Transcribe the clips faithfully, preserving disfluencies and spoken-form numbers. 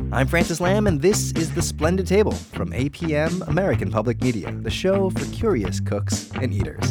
I'm Francis Lamb, and this is The Splendid Table from A P M American Public Media, the show for curious cooks and eaters.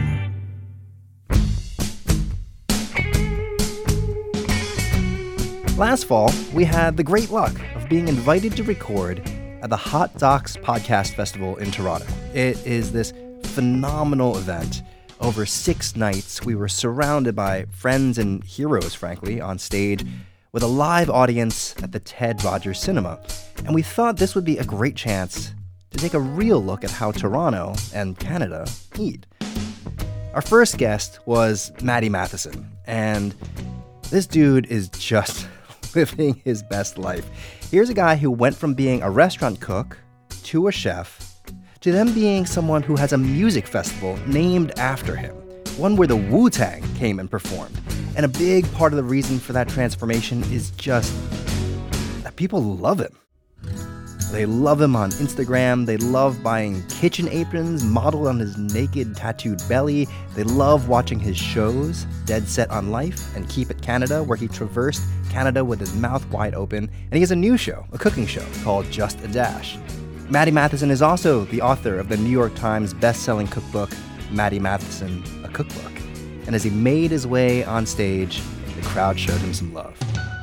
Last fall, we had the great luck of being invited to record at the Hot Docs Podcast Festival in Toronto. It is this phenomenal event. Over six nights, we were surrounded by friends and heroes, frankly, on stage with a live audience at the Ted Rogers Cinema. And we thought this would be a great chance to take a real look at how Toronto and Canada eat. Our first guest was Matty Matheson, and this dude is just living his best life. Here's a guy who went from being a restaurant cook to a chef to them being someone who has a music festival named after him, one where the Wu-Tang came and performed. And a big part of the reason for that transformation is just that people love him. They love him on Instagram. They love buying kitchen aprons modeled on his naked, tattooed belly. They love watching his shows, Dead Set on Life and Keep It Canada, where he traversed Canada with his mouth wide open. And he has a new show, a cooking show, called Just a Dash. Matty Matheson is also the author of the New York Times best-selling cookbook, Matty Matheson, A Cookbook. And as he made his way on stage, the crowd showed him some love.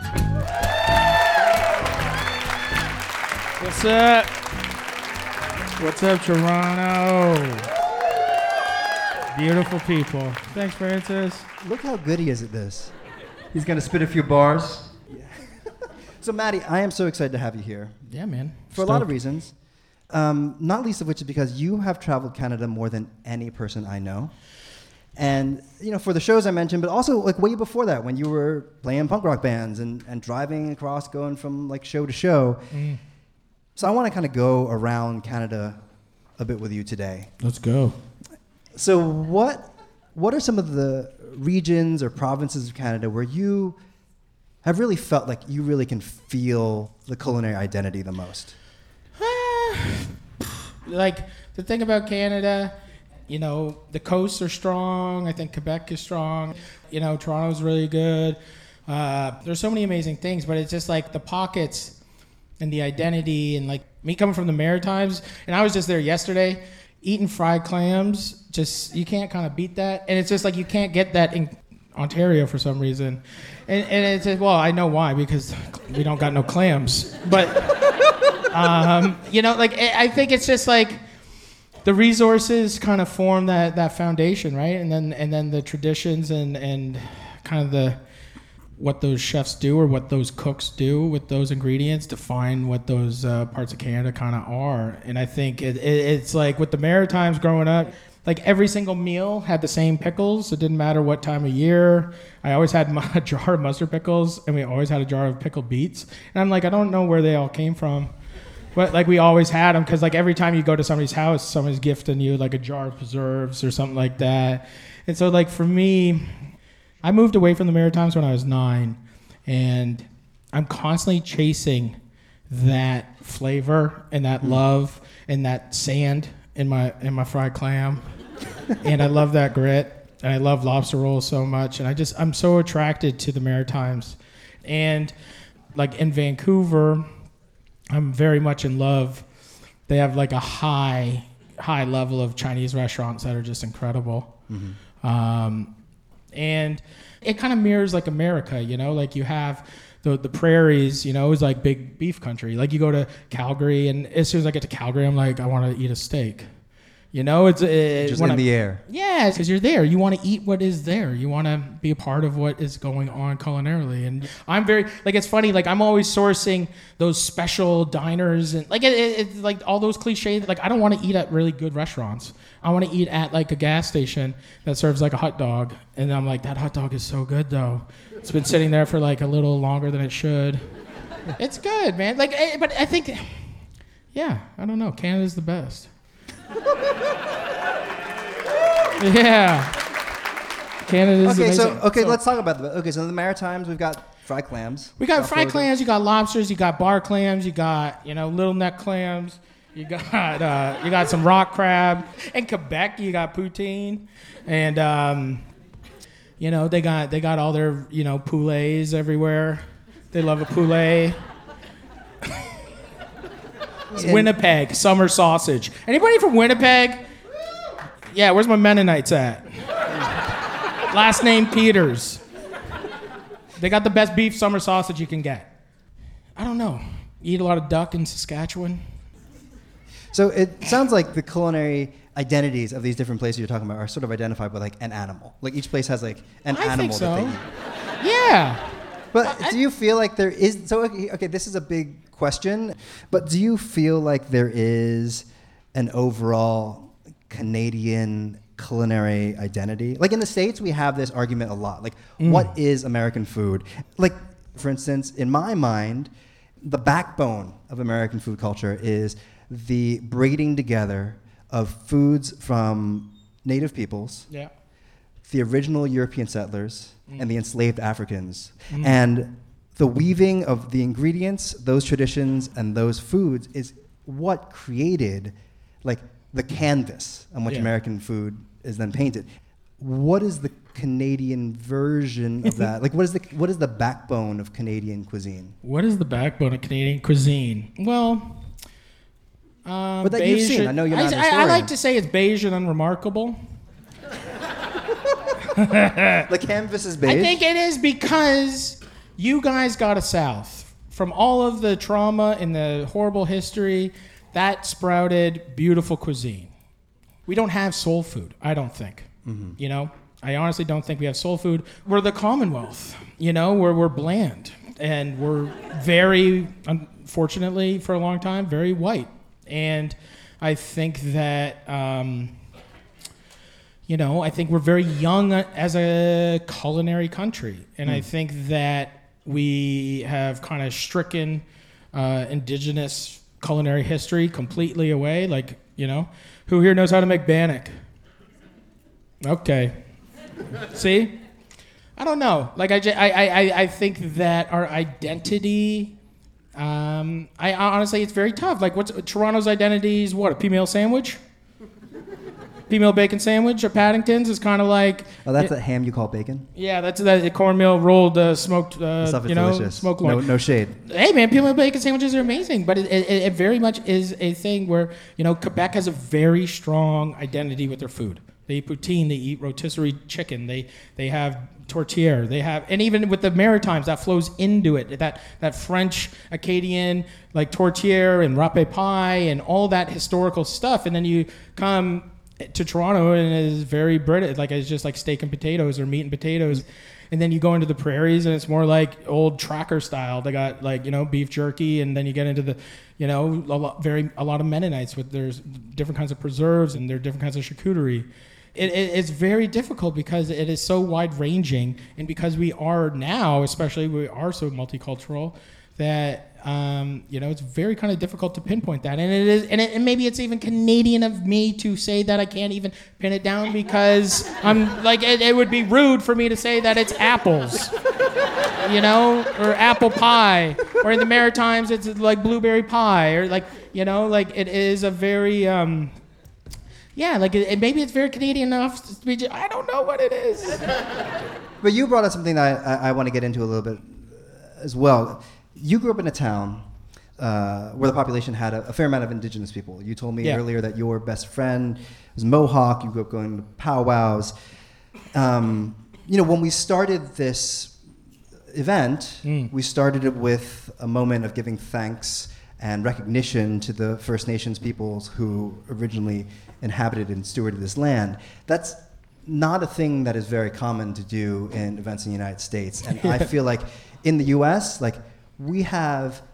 What's up? What's up, Toronto? Beautiful people. Thanks, Francis. Look how good he is at this. He's going to spit a few bars. Yeah. So, Matty, I am so excited to have you here. Yeah, man. For Stoked. a lot of reasons. Um, not least of which is because you have traveled Canada more than any person I know. And, you know, for the shows I mentioned, but also like way before that when you were playing punk rock bands and, and driving across, going from like show to show. Mm. So I want to kind of go around Canada a bit with you today. Let's go. So what what are some of the regions or provinces of Canada where you have really felt like you really can feel the culinary identity the most? Like, the thing about Canada, you know, the coasts are strong. I think Quebec is strong. You know, Toronto's really good. Uh, there's so many amazing things, but it's just like the pockets and the identity and like me coming from the Maritimes. And I was just there yesterday eating fried clams. Just, you can't kind of beat that. And it's just like you can't get that in Ontario for some reason. And, and it's just, well, I know why, because we don't got no clams. But, um, you know, like, I think it's just like the resources kind of form that, that foundation, right? And then and then the traditions and, and kind of the what those chefs do or what those cooks do with those ingredients define what those uh, parts of Canada kind of are. And I think it, it, it's like with the Maritimes growing up, like every single meal had the same pickles. It didn't matter what time of year. I always had a jar of mustard pickles, and we always had a jar of pickled beets. And I'm like, I don't know where they all came from. But like we always had them because like every time you go to somebody's house, somebody's gifting you like a jar of preserves or something like that. And so like for me, I moved away from the Maritimes when I was nine, and I'm constantly chasing that flavor and that love and that sand in my in my fried clam. And I love that grit, and I love lobster rolls so much, and I just I'm so attracted to the Maritimes. And like in Vancouver, I'm very much in love. They have like a high, high level of Chinese restaurants that are just incredible. Mm-hmm. Um, and it kind of mirrors like America, you know, like you have the the prairies, you know, is like big beef country. Like you go to Calgary, and as soon as I get to Calgary, I'm like, I want to eat a steak. You know, it's it, just in I, the air. Yeah, because you're there. You want to eat what is there. You want to be a part of what is going on culinarily. And I'm very like it's funny. Like I'm always sourcing those special diners and like it, it, it's like all those cliches. Like I don't want to eat at really good restaurants. I want to eat at like a gas station that serves like a hot dog. And I'm like, that hot dog is so good though. It's been sitting there for like a little longer than it should. It's good, man. Like, but I think, yeah, I don't know. Canada's the best. Yeah. Canada's okay, amazing. so okay, so, let's talk about the okay. So in the Maritimes, we've got fried clams. We got South fried Florida. clams. You got lobsters. You got bar clams. You got you know little neck clams. You got uh, you got some rock crab. In Quebec, you got poutine, and um, you know they got they got all their you know poulets everywhere. They love a poulet. Winnipeg, summer sausage. Anybody from Winnipeg? Yeah, where's my Mennonites at? Last name Peters. They got the best beef summer sausage you can get. I don't know. You eat a lot of duck in Saskatchewan? So it sounds like the culinary identities of these different places you're talking about are sort of identified with like an animal. Like each place has like an I animal think so. that they eat. Yeah. But I, do you feel like there is, so okay, okay, this is a big question, but do you feel like there is an overall Canadian culinary identity? Like in the States, we have this argument a lot. Like, mm. what is American food? Like, for instance, in my mind, the backbone of American food culture is the braiding together of foods from native peoples, yeah. the original European settlers, mm. and the enslaved Africans. Mm. And the weaving of the ingredients, those traditions, and those foods is what created like the canvas on which yeah. American food is then painted. What is the Canadian version of that? Like, what is the what is the backbone of Canadian cuisine? What is the backbone of Canadian cuisine? Well, um, but that you've seen. I know you're not I, a historian. I, I like to say it's beige and unremarkable. The canvas is beige? I think it is because you guys got a South. From all of the trauma and the horrible history, that sprouted beautiful cuisine. We don't have soul food, I don't think. Mm-hmm. You know, I honestly don't think we have soul food. We're the Commonwealth, you know, where we're bland. And we're very, unfortunately, for a long time, very white. And I think that, um, you know, I think we're very young as a culinary country. And mm. I think that we have kind of stricken uh, indigenous culinary history completely away. Like, you know, who here knows how to make bannock? Okay. See? I don't know. Like, I, I, I, I think that our identity, um, I honestly, it's very tough. Like, what's Toronto's identity is what? A female sandwich? Female bacon sandwich at Paddington's is kind of like... Oh, that's it, that ham you call bacon? Yeah, that's that cornmeal rolled uh, smoked, uh, stuff is you know, delicious. smoked loin. No, no shade. Hey, man, female bacon sandwiches are amazing, but it, it, it very much is a thing where, you know, Quebec has a very strong identity with their food. They eat poutine, they eat rotisserie chicken, they they have tourtière, they have, and even with the Maritimes, that flows into it. That that French, Acadian, like tourtière and râpe pie and all that historical stuff. And then you come to Toronto and it is very British, like it's just like steak and potatoes or meat and potatoes. And then you go into the prairies and it's more like old tracker style. They got like, you know, beef jerky, and then you get into the, you know, a lot, very a lot of Mennonites with there's different kinds of preserves and there are different kinds of charcuterie. It, it, it's very difficult because it is so wide-ranging, and because we are now, especially we are so multicultural, that um, you know, it's very kind of difficult to pinpoint that. And it is, and, it, and maybe it's even Canadian of me to say that I can't even pin it down because I'm like, it, it would be rude for me to say that it's apples, you know, or apple pie, or in the Maritimes it's like blueberry pie, or like, you know, like it is a very. Um, Yeah, like it, maybe it's very Canadian enough to be. Just, I don't know what it is. But you brought up something that I, I want to get into a little bit as well. You grew up in a town uh, where the population had a, a fair amount of indigenous people. You told me yeah. earlier that your best friend was Mohawk. You grew up going to powwows. Um, you know, when we started this event, mm. we started it with a moment of giving thanks and recognition to the First Nations peoples who originally inhabited and stewarded this land. That's not a thing that is very common to do in events in the United States. And I feel like in the U S, like we have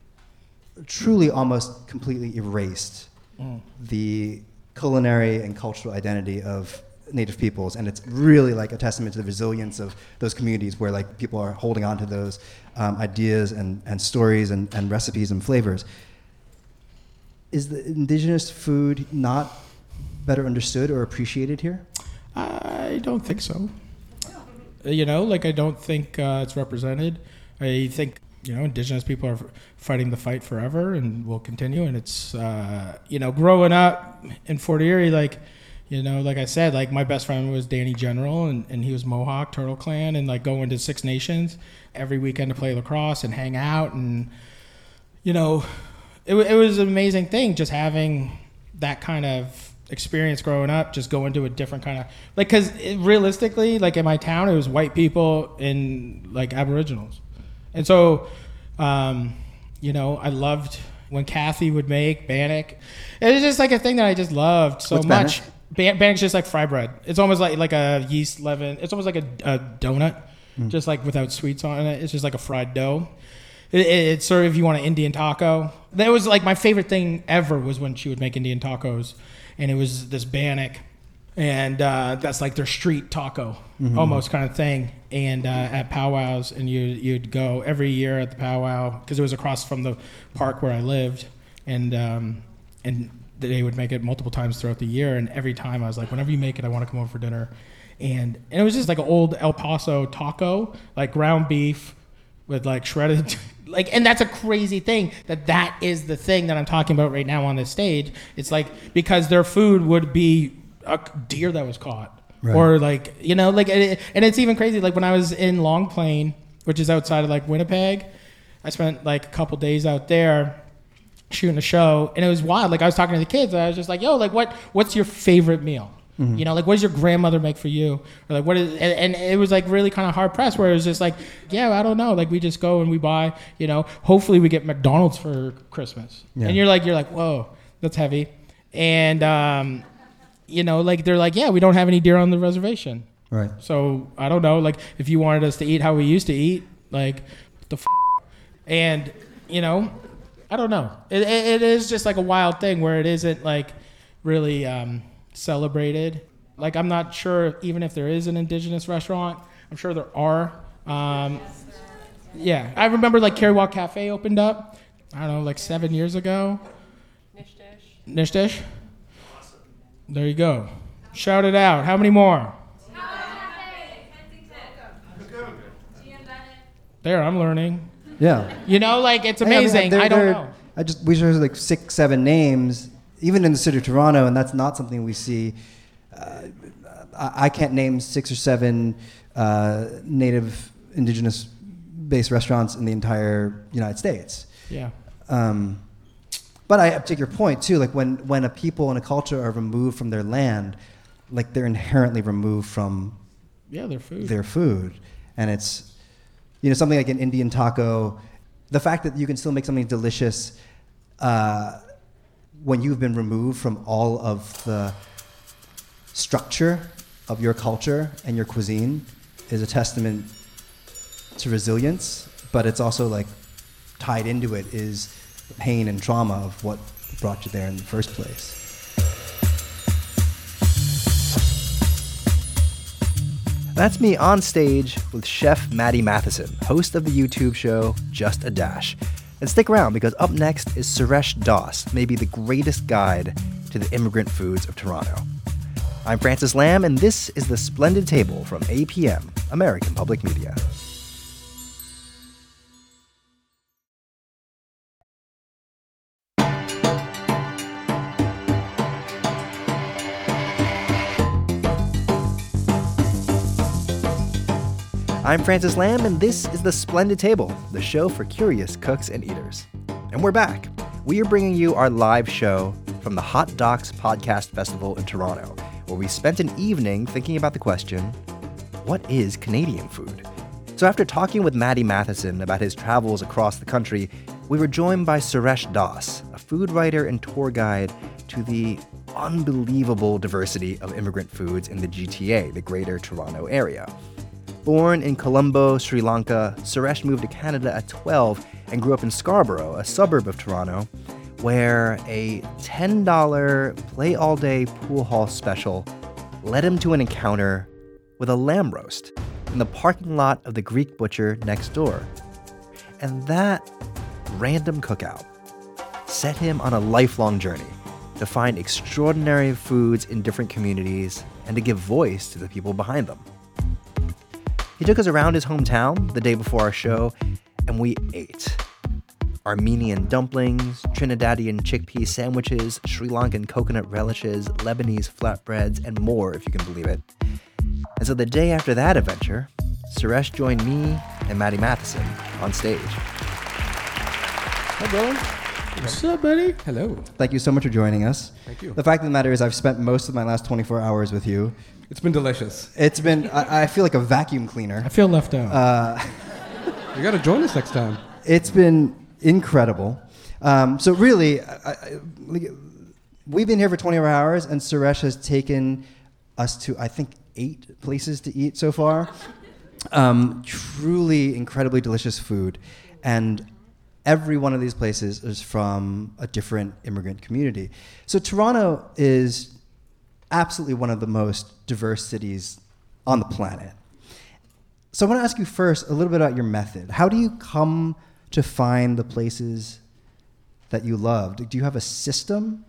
truly almost completely erased mm. the culinary and cultural identity of Native peoples, and it's really like a testament to the resilience of those communities where like people are holding on to those um, ideas and, and stories and, and recipes and flavors. Is the indigenous food not better understood or appreciated here? I don't think so. You know, like I don't think uh, it's represented. I think, you know, indigenous people are f- fighting the fight forever and will continue. And it's, uh, you know, growing up in Fort Erie, like, you know, like I said, like my best friend was Danny General, and, and he was Mohawk, Turtle Clan, and like going to Six Nations every weekend to play lacrosse and hang out. And, you know, it, it was an amazing thing just having that kind of experience growing up, just going to a different kind of, like, because realistically, like in my town, it was white people and like Aboriginals. And so, um, you know, I loved when Kathy would make bannock. It was just like a thing that I just loved so What's much. bannock? Ban- bannock's just like fry bread. It's almost like like a yeast leaven. It's almost like a, a donut, mm. just like without sweets on it. It's just like a fried dough. It, it, it's sort of if you want an Indian taco. That was like my favorite thing ever was when she would make Indian tacos, and it was this bannock, and uh, that's like their street taco, mm-hmm. almost kind of thing. And uh, at powwows, and you you'd go every year at the powwow because it was across from the park where I lived, and um, and they would make it multiple times throughout the year. And every time I was like, whenever you make it, I want to come over for dinner. And and it was just like an old El Paso taco, like ground beef with like shredded, like, and that's a crazy thing that that is the thing that I'm talking about right now on this stage. It's like because their food would be a deer that was caught. Right. Or like, you know, like, and it's even crazy. Like when I was in Long Plain, which is outside of like Winnipeg, I spent like a couple days out there shooting a show, and it was wild. Like I was talking to the kids, and I was just like, yo, like what, what's your favorite meal? Mm-hmm. You know, like what does your grandmother make for you? Or like what is, and, and it was like really kind of hard pressed where it was just like, yeah, I don't know. Like we just go and we buy, you know, hopefully we get McDonald's for Christmas. Yeah. And you're like, you're like, whoa, that's heavy. And, um, you know, like they're like, yeah, we don't have any deer on the reservation. Right. So I don't know, like if you wanted us to eat how we used to eat, like the f-? And, you know, I don't know. It, it, it is just like a wild thing where it isn't like really um, celebrated. Like I'm not sure even if there is an indigenous restaurant. I'm sure there are. Um, yeah, I remember like Carrie Walk Cafe opened up. I don't know, like seven years ago. Nish Dish. Nish Dish. There you go. Shout it out. How many more? There, I'm learning. Yeah. You know, like it's amazing. I, mean, I don't know. I just we chose like six, seven names, even in the city of Toronto, and that's not something we see. Uh, I, I can't name six or seven uh, native, indigenous-based restaurants in the entire United States. Yeah. Um, But I take your point too. Like when, when a people and a culture are removed from their land, like they're inherently removed from yeah their food. Their food, and it's you know something like an Indian taco. The fact that you can still make something delicious uh, when you've been removed from all of the structure of your culture and your cuisine is a testament to resilience. But it's also like tied into it is the pain and trauma of what brought you there in the first place. That's me on stage with Chef Matty Matheson, host of the YouTube show Just a Dash. And stick around because up next is Suresh Das, maybe the greatest guide to the immigrant foods of Toronto. I'm Francis Lam, and this is The Splendid Table from A P M, American Public Media. I'm Francis Lam, and this is The Splendid Table, the show for curious cooks and eaters. And we're back. We are bringing you our live show from the Hot Docs Podcast Festival in Toronto, where we spent an evening thinking about the question, what is Canadian food? So after talking with Matty Matheson about his travels across the country, we were joined by Suresh Das, a food writer and tour guide to the unbelievable diversity of immigrant foods in the G T A, the Greater Toronto Area. Born in Colombo, Sri Lanka, Suresh moved to Canada at twelve and grew up in Scarborough, a suburb of Toronto, where a ten dollars play-all-day pool hall special led him to an encounter with a lamb roast in the parking lot of the Greek butcher next door. And that random cookout set him on a lifelong journey to find extraordinary foods in different communities and to give voice to the people behind them. He took us around his hometown the day before our show, and we ate. Armenian dumplings, Trinidadian chickpea sandwiches, Sri Lankan coconut relishes, Lebanese flatbreads, and more, if you can believe it. And so the day after that adventure, Suresh joined me and Matty Matheson on stage. Hi, Dylan. What's up, buddy? Hello. Thank you so much for joining us. Thank you. The fact of the matter is I've spent most of my last twenty-four hours with you. It's been delicious. It's been, I, I feel like a vacuum cleaner. I feel left out. Uh, You got to join us next time. It's been incredible. Um, so really, I, I, we've been here for twenty-four hours, and Suresh has taken us to, I think, eight places to eat so far. Um, truly incredibly delicious food. And every one of these places is from a different immigrant community. So Toronto is absolutely one of the most diverse cities on the planet. So I want to ask you first a little bit about your method. How do you come to find the places that you loved? Do you have a system?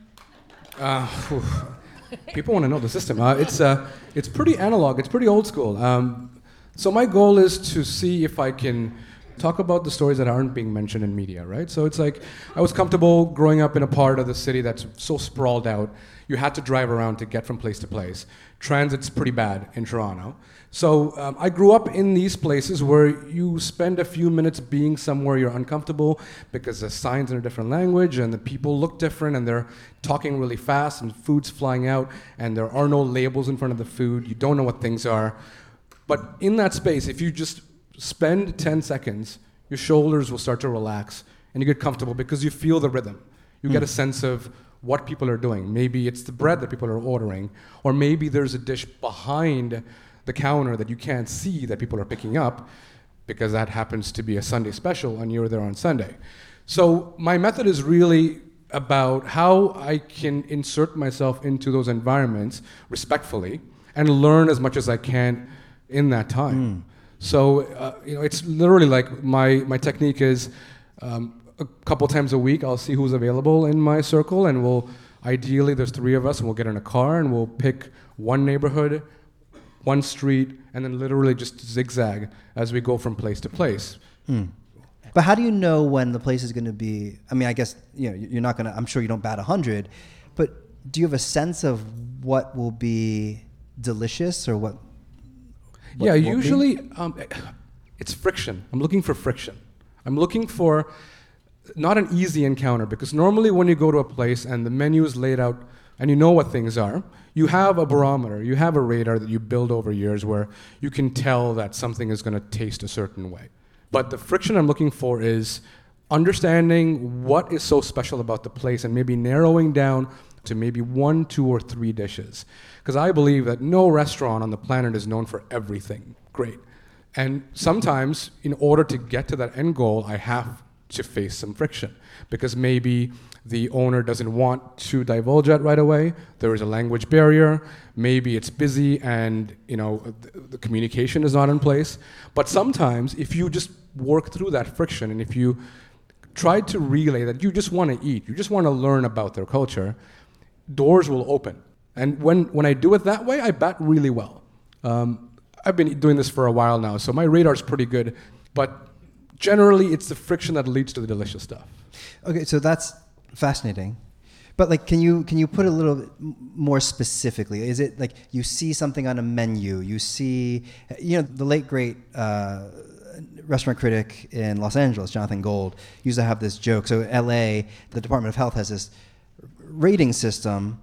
Uh, whew. People want to know the system. Uh, it's uh, it's pretty analog. It's pretty old school. Um, so my goal is to see if I can talk about the stories that aren't being mentioned in media, right? So it's like I was comfortable growing up in a part of the city that's so sprawled out. You had to drive around to get from place to place. Transit's pretty bad in Toronto. So um, I grew up in these places where you spend a few minutes being somewhere you're uncomfortable because the sign's in a different language and the people look different and they're talking really fast and food's flying out and there are no labels in front of the food. You don't know what things are. But in that space, if you just spend ten seconds, your shoulders will start to relax and you get comfortable because you feel the rhythm. You mm. get a sense of what people are doing. Maybe it's the bread that people are ordering, or maybe there's a dish behind the counter that you can't see that people are picking up because that happens to be a Sunday special and you're there on Sunday. So my method is really about how I can insert myself into those environments respectfully and learn as much as I can in that time. Mm. So uh, you know, it's literally like my, my technique is um, a couple times a week I'll see who's available in my circle and we'll, ideally there's three of us and we'll get in a car and we'll pick one neighborhood, one street, and then literally just zigzag as we go from place to place. Hmm. But how do you know when the place is going to be, I mean, I guess, you know, you're not going to, I'm sure you don't bat one hundred, but do you have a sense of what will be delicious or what? what yeah, usually um, it's friction. I'm looking for friction. I'm looking for not an easy encounter because normally when you go to a place and the menu is laid out and you know what things are, you have a barometer, you have a radar that you build over years where you can tell that something is going to taste a certain way. But the friction I'm looking for is understanding what is so special about the place and maybe narrowing down to maybe one, two, or three dishes. Because I believe that no restaurant on the planet is known for everything great. And sometimes, in order to get to that end goal, I have to face some friction. Because maybe the owner doesn't want to divulge that right away. There is a language barrier. Maybe it's busy and you know the, the communication is not in place. But sometimes if you just work through that friction and if you try to relay that you just want to eat, you just want to learn about their culture, doors will open. And when, when I do it that way, I bat really well. Um, I've been doing this for a while now, so my radar's pretty good. But generally, it's the friction that leads to the delicious stuff. Okay, so that's fascinating, but like, can you can you put a little bit more specifically? Is it like you see something on a menu? You see, you know, the late great uh, restaurant critic in Los Angeles, Jonathan Gold, used to have this joke. So L A, the Department of Health has this rating system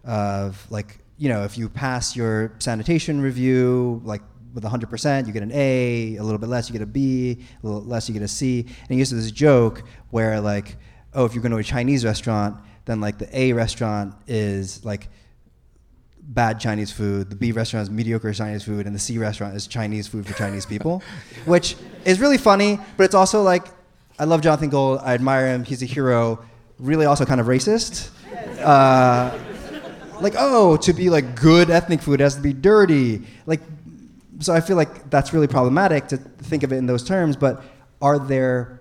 of like, you know, if you pass your sanitation review, like with one hundred percent, you get an A, a little bit less, you get a B, a little less, you get a C. And he used to this joke where like, oh, if you're going to a Chinese restaurant, then like the A restaurant is like bad Chinese food, the B restaurant is mediocre Chinese food, and the C restaurant is Chinese food for Chinese people, which is really funny, but it's also like, I love Jonathan Gold, I admire him, he's a hero, really also kind of racist. Uh, like, oh, to be like good ethnic food has to be dirty. Like, so I feel like that's really problematic to think of it in those terms, but are there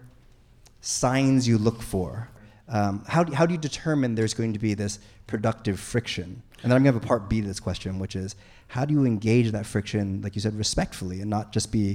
signs you look for? Um, how, do, how do you determine there's going to be this productive friction? And then I'm going to have a part B to this question, which is, how do you engage that friction, like you said, respectfully and not just be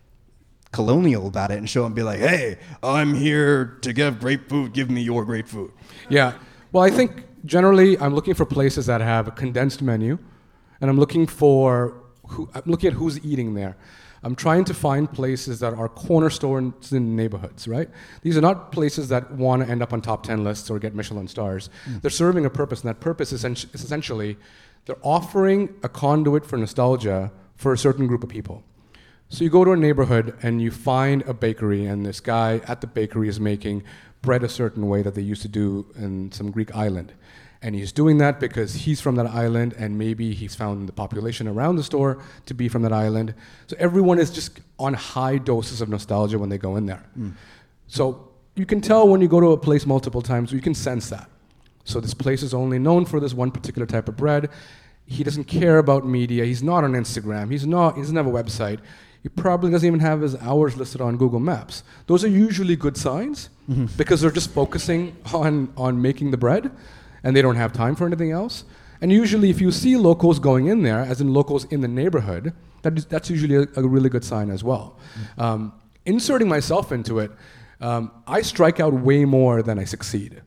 colonial about it and show and be like, hey, I'm here to give great food, give me your great food. Yeah, well, I think generally I'm looking for places that have a condensed menu, and I'm looking for, who, I'm looking at who's eating there. I'm trying to find places that are cornerstones in neighborhoods, right? These are not places that want to end up on top ten lists or get Michelin stars. Mm. They're serving a purpose, and that purpose is essentially they're offering a conduit for nostalgia for a certain group of people. So you go to a neighborhood and you find a bakery, and this guy at the bakery is making bread a certain way that they used to do in some Greek island. And he's doing that because he's from that island, and maybe he's found the population around the store to be from that island. So everyone is just on high doses of nostalgia when they go in there. Mm. So you can tell when you go to a place multiple times, you can sense that. So this place is only known for this one particular type of bread. He doesn't care about media. He's not on Instagram. He's not. He doesn't have a website. He probably doesn't even have his hours listed on Google Maps. Those are usually good signs mm-hmm. because they're just focusing on, on making the bread, and they don't have time for anything else. And usually if you see locals going in there, as in locals in the neighborhood, that is, that's usually a, a really good sign as well. Mm-hmm. Um, inserting myself into it, um, I strike out way more than I succeed.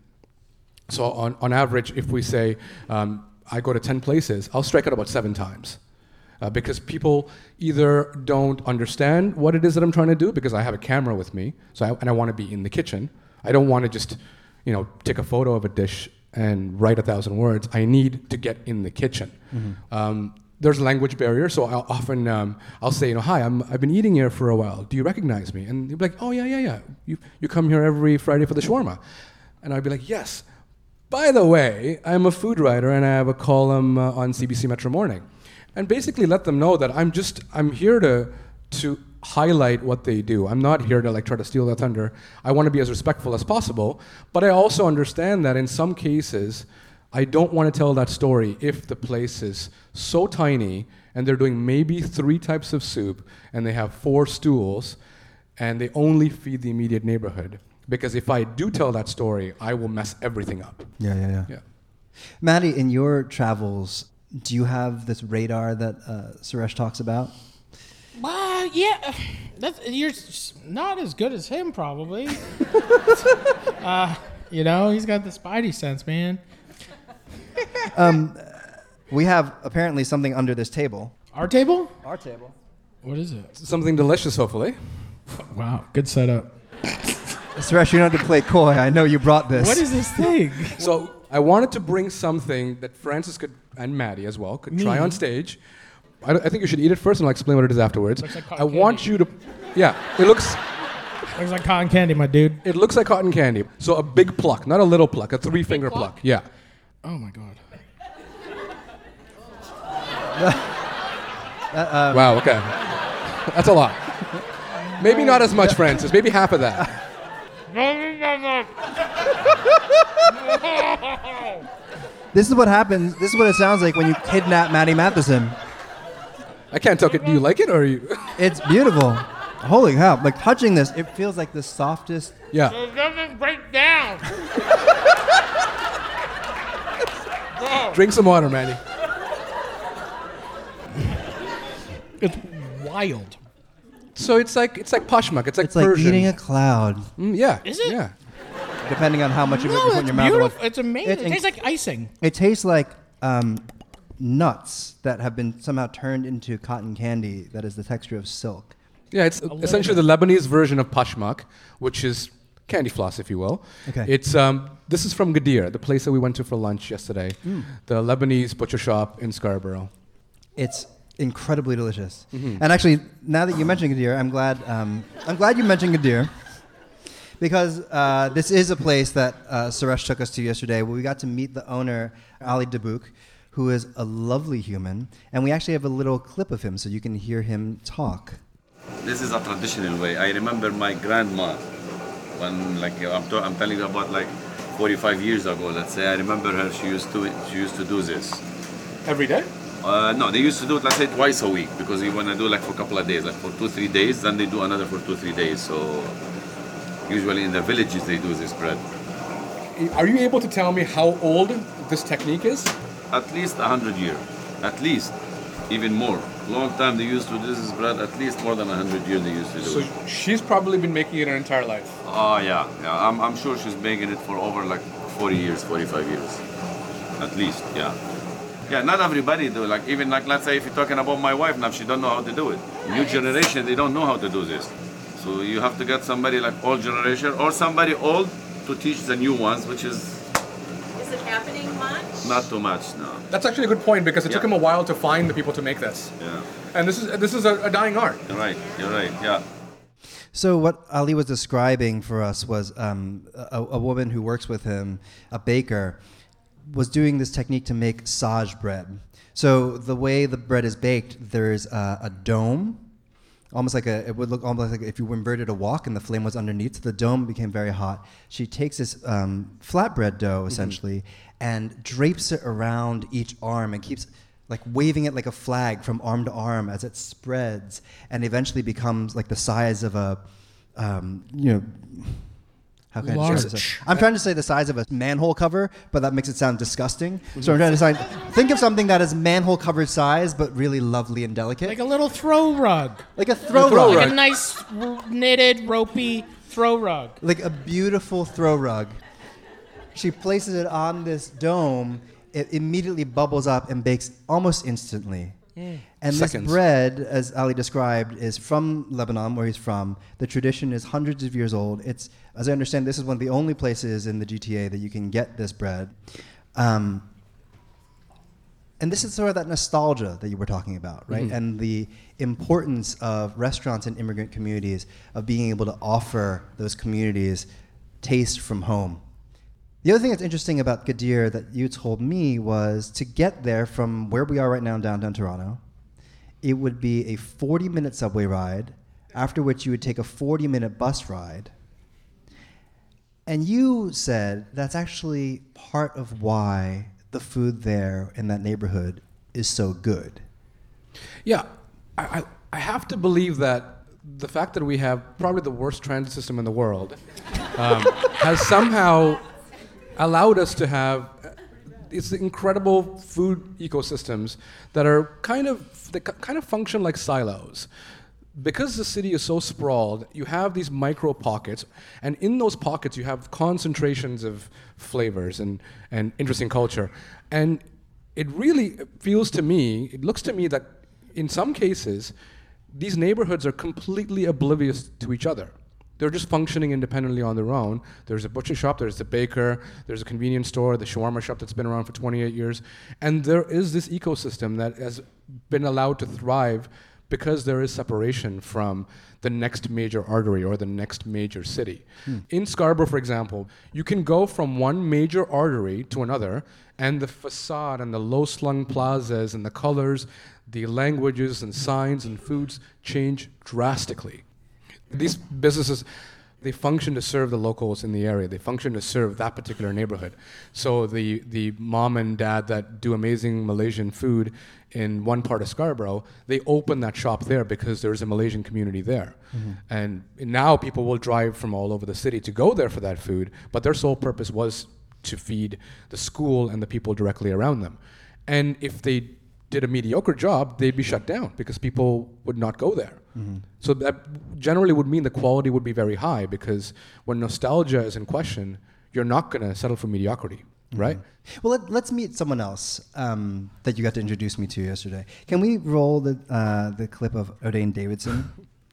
So on, on average, if we say um, I go to ten places, I'll strike out about seven times. Uh, because people either don't understand what it is that I'm trying to do, because I have a camera with me, so I, and I want to be in the kitchen. I don't want to just, you know, take a photo of a dish and write a thousand words. I need to get in the kitchen. Mm-hmm. Um, there's a language barrier, so I'll often um, I'll say, you know, hi, I'm, I've been eating here for a while. Do you recognize me? And they'll be like, oh yeah, yeah, yeah. You you come here every Friday for the shawarma, and I'd be like, yes. By the way, I'm a food writer and I have a column uh, on C B C Metro Morning, and basically let them know that I'm just I'm here to to highlight what they do. I'm not here to like try to steal their thunder. I want to be as respectful as possible, but I also understand that in some cases, I don't want to tell that story if the place is so tiny and they're doing maybe three types of soup and they have four stools and they only feed the immediate neighborhood. Because if I do tell that story, I will mess everything up. Yeah, yeah, yeah. yeah. Maddie, in your travels, do you have this radar that uh, Suresh talks about? Well, yeah, that's, you're not as good as him, probably. uh, you know, he's got the spidey sense, man. um, we have apparently something under this table. Our table? Our table. What is it? Something delicious, hopefully. Wow, good setup. Suresh, you don't have to play coy. I know you brought this. What is this thing? So I wanted to bring something that Francis could, and Maddie as well, could Me. try on stage. I, I think you should eat it first and I'll explain what it is afterwards. Looks like I cotton want candy. you to, yeah, it looks, Looks like cotton candy, my dude. it looks like cotton candy. So a big pluck, not a little pluck, a three finger pluck? pluck. Yeah. Oh my god. uh, um, Wow. Okay. That's a lot. Maybe not as much, Francis. Maybe half of that. This is what happens. This is what it sounds like when you kidnap Maddie Matheson. I can't tell. Do you like it or are you? It's beautiful. Holy cow. Like touching this, it feels like the softest. Yeah. It doesn't break down. Drink some water, Manny. It's wild. So it's like it's like pashmak. It's like It's like Persian. eating a cloud, Mm, yeah. Is it? Yeah. depending on how much of it you No, put in it's your mouth. beautiful. It's amazing. It's It tastes like icing. It tastes like um, nuts that have been somehow turned into cotton candy that is the texture of silk. Yeah, it's little essentially the Lebanese version of pashmak, which is candy floss, if you will. Okay. It's um, this is from Gadir, the place that we went to for lunch yesterday, Mm. the Lebanese butcher shop in Scarborough. It's incredibly delicious. Mhm. And actually, now that you mentioned Gadir, I'm glad. Um, I'm glad you mentioned Gadir, because uh, this is a place that uh, Suresh took us to yesterday, where we got to meet the owner, Ali Dabouk, who is a lovely human, and we actually have a little clip of him, so you can hear him talk. This is a traditional way. I remember my grandma, when like I'm, to, I'm telling you about like forty-five years ago. Let's say I remember her. She used to she used to do this. Every day? Uh, no, they used to do it, let's say, twice a week, because you want to do like for a couple of days, like for two, three days, then they do another for two, three days. So usually in the villages they do this bread. Are you able to tell me how old this technique is? At least a hundred years, at least, even more. Long time they used to do this bread. At least more than a hundred years they used to do So it. she's probably been making it her entire life. Oh yeah, yeah. I'm, I'm sure she's making it for over like forty years, forty-five years, at least. Yeah. Yeah, not everybody do. Like even like let's say if you're talking about my wife now, she don't know how to do it. New generation, they don't know how to do this. So you have to get somebody like old generation or somebody old to teach the new ones, which is Is it happening much? not too much now. That's actually a good point because it took Yeah. him a while to find the people to make this. Yeah, And this is this is a, a dying art. you're right. You're right. Yeah. So what Ali was describing for us was um, a, a woman who works with him, a baker, was doing this technique to make sage bread. So the way the bread is baked, there's a, a dome, almost like a, it would look almost like if you inverted a wok and the flame was underneath, so the dome became very hot. She takes this um, flatbread dough, essentially, mm-hmm. and drapes it around each arm and keeps like waving it like a flag from arm to arm as it spreads and eventually becomes like the size of a, um, you know, how can I describe this? I'm trying to say the size of a manhole cover, but that makes it sound disgusting. So I'm trying to decide, think of something that is manhole cover size, but really lovely and delicate. Like a little throw rug. Like a throw, throw rug. Like a nice r- knitted, ropey throw rug. Like a beautiful throw rug. She places it on this dome. It immediately bubbles up and bakes almost instantly. Mm. And Seconds. this bread, as Ali described, is from Lebanon, where he's from. The tradition is hundreds of years old. It's, as I understand, this is one of the only places in the G T A that you can get this bread. Um, and this is sort of that nostalgia that you were talking about, right? Mm-hmm. And the importance of restaurants in immigrant communities, of being able to offer those communities taste from home. The other thing that's interesting about Gadir that you told me was to get there from where we are right now in downtown Toronto, it would be a forty-minute subway ride, after which you would take a forty-minute bus ride. And you said that's actually part of why the food there in that neighborhood is so good. Yeah, I, I, I have to believe that the fact that we have probably the worst transit system in the world um, has somehow allowed us to have these incredible food ecosystems that are kind of they kind of function like silos. Because the city is so sprawled, you have these micro pockets, and in those pockets you have concentrations of flavors and, and interesting culture. And it really feels to me, it looks to me that in some cases, these neighborhoods are completely oblivious to each other. They're just functioning independently on their own. There's a butcher shop, there's a baker, there's a convenience store, the shawarma shop that's been around for twenty-eight years. And there is this ecosystem that has been allowed to thrive because there is separation from the next major artery or the next major city. Hmm. In Scarborough, for example, you can go from one major artery to another, and the facade and the low-slung plazas and the colors, the languages and signs and foods change drastically. These businesses, they function to serve the locals in the area. They function to serve that particular neighborhood. So the, the mom and dad that do amazing Malaysian food in one part of Scarborough, they open that shop there because there's a Malaysian community there. Mm-hmm. And now people will drive from all over the city to go there for that food, but their sole purpose was to feed the school and the people directly around them. And if they did a mediocre job, they'd be shut down because people would not go there. Mm-hmm. So that generally would mean the quality would be very high, because when nostalgia is in question, you're not going to settle for mediocrity, mm-hmm. right? Well, let, let's meet someone else um, that you got to introduce me to yesterday. Can we roll the uh, the clip of Odain Davidson?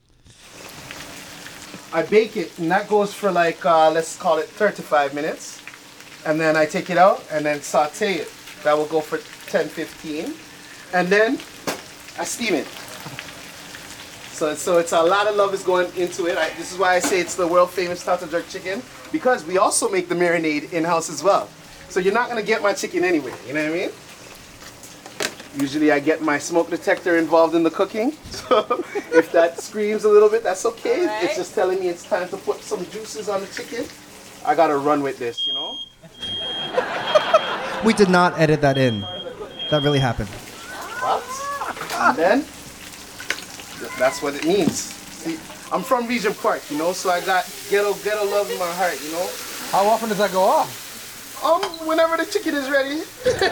I bake it, and that goes for like, uh, let's call it thirty-five minutes. And then I take it out and then saute it. That will go for ten, fifteen. And then I steam it. So, so it's a lot of love is going into it. I, this is why I say it's the world famous Tata jerk chicken, because we also make the marinade in-house as well. So you're not gonna get my chicken anyway, you know what I mean? Usually I get my smoke detector involved in the cooking. So if that screams a little bit, that's okay. Right. It's just telling me it's time to put some juices on the chicken. I gotta run with this, you know? We did not edit that in. That really happened. What? And then, that's what it means. See, I'm from Regent Park, you know, so I got ghetto ghetto love in my heart, you know? How often does that go off? Um, whenever the chicken is ready.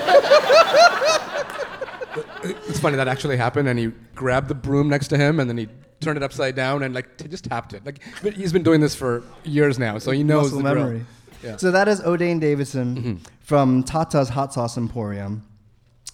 It's funny, that actually happened, and he grabbed the broom next to him, and then he turned it upside down and like t- just tapped it. Like, but he's been doing this for years now, so he knows Muscle the memory. drill. Yeah. So that is Odain Davidson Mm-hmm. from Tata's Hot Sauce Emporium.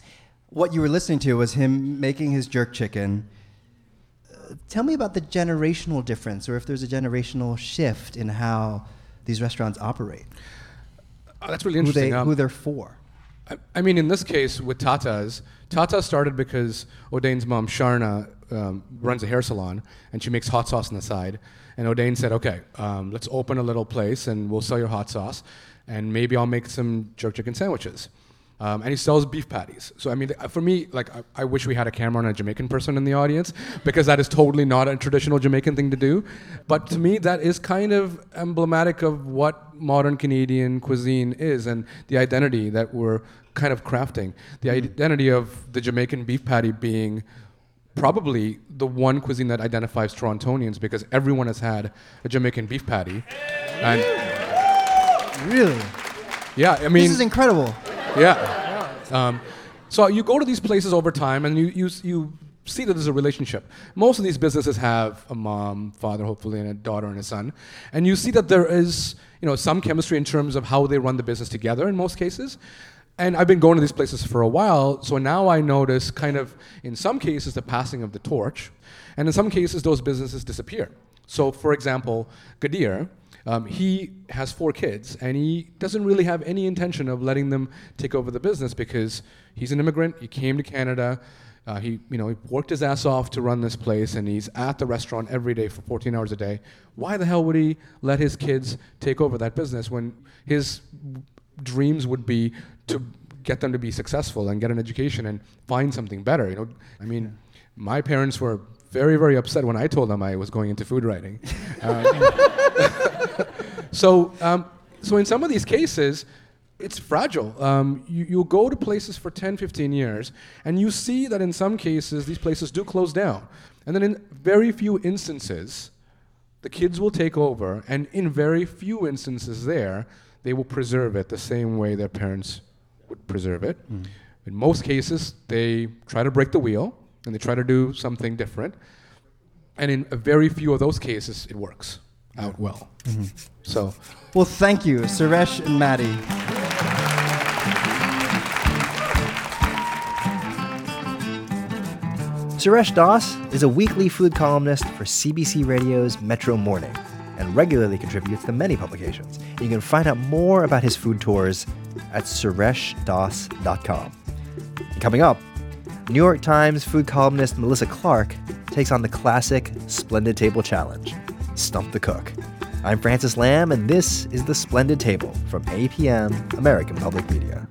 what you were listening to was him making his jerk chicken. Uh, tell me about the generational difference, or if there's a generational shift in how these restaurants operate. Oh, that's really Who, interesting. they, Um, who they're for. I, I mean, in this case, with Tata's, Tata started because Odain's mom, Sharna, um, runs a hair salon, and she makes hot sauce on the side. And Odain said, okay, um, let's open a little place, and we'll sell your hot sauce, and maybe I'll make some jerk chicken sandwiches. Um, and he sells beef patties. So, I mean, for me, like, I, I wish we had a camera and a Jamaican person in the audience, because that is totally not a traditional Jamaican thing to do. But to me, that is kind of emblematic of what modern Canadian cuisine is, and the identity that we're kind of crafting. The identity of the Jamaican beef patty being probably the one cuisine that identifies Torontonians, because everyone has had a Jamaican beef patty. And Really? yeah, I mean... This is incredible. Yeah. Um, so you go to these places over time, and you, you you see that there's a relationship. Most of these businesses have a mom, father, hopefully, and a daughter and a son, and you see that there is, you know, some chemistry in terms of how they run the business together in most cases. And I've been going to these places for a while, so now I notice kind of, in some cases, the passing of the torch, and in some cases, those businesses disappear. So, for example, Gadir, Um, he has four kids, and he doesn't really have any intention of letting them take over the business, because he's an immigrant. He came to Canada. Uh, he, you know, he worked his ass off to run this place, and he's at the restaurant every day for fourteen hours a day. Why the hell would he let his kids take over that business when his dreams would be to get them to be successful and get an education and find something better? You know, I mean, my parents were very, very upset when I told them I was going into food writing. Um, So, um, so in some of these cases, it's fragile. Um, you, you'll go to places for ten, fifteen years, and you see that in some cases, these places do close down. And then in very few instances, the kids will take over, and in very few instances there, they will preserve it the same way their parents would preserve it. Mm. In most cases, they try to break the wheel, and they try to do something different. And in a very few of those cases, it works out well. Mm-hmm. So, well, thank you, Suresh and Maddie. Suresh Das is a weekly food columnist for C B C Radio's Metro Morning and regularly contributes to many publications. You can find out more about his food tours at suresh das dot com. Coming up, New York Times food columnist Melissa Clark takes on the classic Splendid Table Challenge, Stump the Cook. I'm Francis Lamb, and this is The Splendid Table from A P M, American Public Media.